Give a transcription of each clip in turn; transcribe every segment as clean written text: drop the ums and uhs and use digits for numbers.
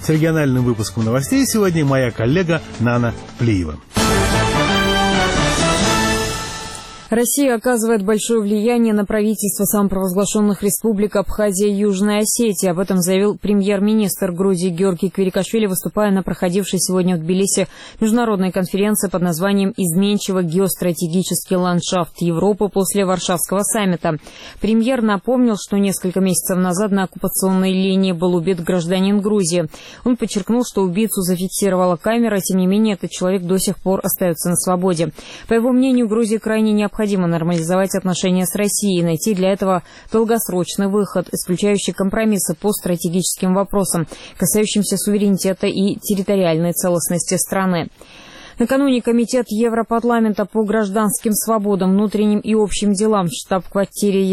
С региональным выпуском новостей сегодня моя коллега Нана Плиева. Россия оказывает большое влияние на правительство самопровозглашенных республик Абхазия и Южная Осетия. Об этом заявил премьер-министр Грузии Георгий Квирикашвили, выступая на проходившей сегодня в Тбилиси международной конференции под названием «Изменчивый геостратегический ландшафт Европы после Варшавского саммита». Премьер напомнил, что несколько месяцев назад на оккупационной линии был убит гражданин Грузии. Он подчеркнул, что убийцу зафиксировала камера, тем не менее этот человек до сих пор остается на свободе. По его мнению, Грузии крайне необходимо нормализовать отношения с Россией и найти для этого долгосрочный выход, исключающий компромиссы по стратегическим вопросам, касающимся суверенитета и территориальной целостности страны. Накануне Комитет Европарламента по гражданским свободам, внутренним и общим делам в штаб-квартире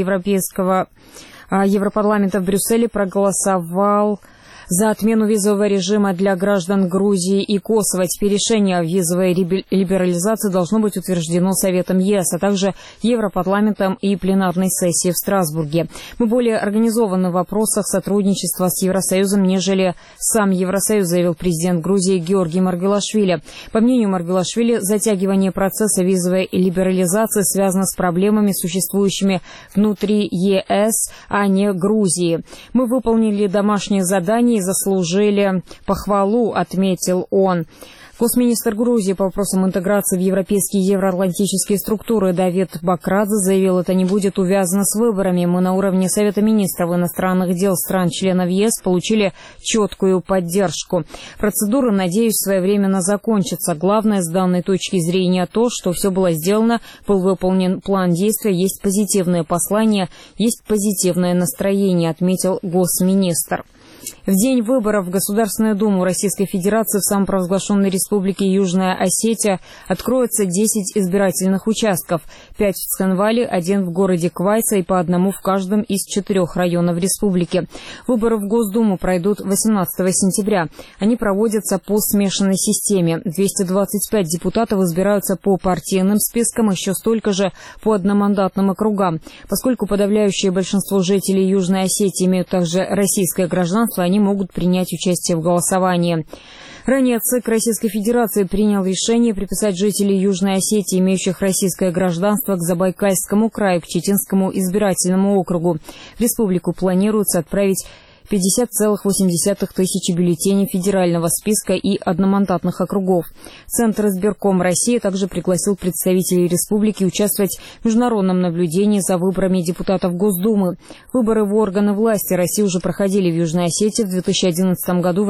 Европарламента в Брюсселе проголосовал за отмену визового режима для граждан Грузии и Косово. Теперь решение о визовой либерализации должно быть утверждено Советом ЕС, а также Европарламентом и пленарной сессией в Страсбурге. Мы более организованы в вопросах сотрудничества с Евросоюзом, нежели сам Евросоюз, заявил президент Грузии Георгий Маргвелашвили. По мнению Маргвелашвили, затягивание процесса визовой либерализации связано с проблемами, существующими внутри ЕС, а не Грузии. Мы выполнили домашнее задание и заслужили похвалу, отметил он. Госминистр Грузии по вопросам интеграции в европейские и евроатлантические структуры Давид Бакрадзе заявил, это не будет увязано с выборами. Мы на уровне Совета министров иностранных дел стран-членов ЕС получили четкую поддержку. Процедура, надеюсь, своевременно закончится. Главное с данной точки зрения то, что все было сделано, был выполнен план действия, есть позитивное послание, есть позитивное настроение, отметил госминистр. В день выборов в Государственную Думу Российской Федерации в самопровозглашенной Республике Южная Осетия откроется 10 избирательных участков. 5 в Цхинвале, 1 в городе Квайца и по одному в каждом из 4 районов республики. Выборы в Госдуму пройдут 18 сентября. Они проводятся по смешанной системе. 225 депутатов избираются по партийным спискам, еще столько же по одномандатным округам. Поскольку подавляющее большинство жителей Южной Осетии имеют также российское гражданство, они могут принять участие в голосовании. Ранее ЦИК Российской Федерации принял решение приписать жителей Южной Осетии, имеющих российское гражданство, к Забайкальскому краю, к Читинскому избирательному округу. В республику планируется отправить 50,8 тысячи бюллетеней федерального списка и одномандатных округов. Центр избирком России также пригласил представителей республики участвовать в международном наблюдении за выборами депутатов Госдумы. Выборы в органы власти России уже проходили в Южной Осетии в 2011 году.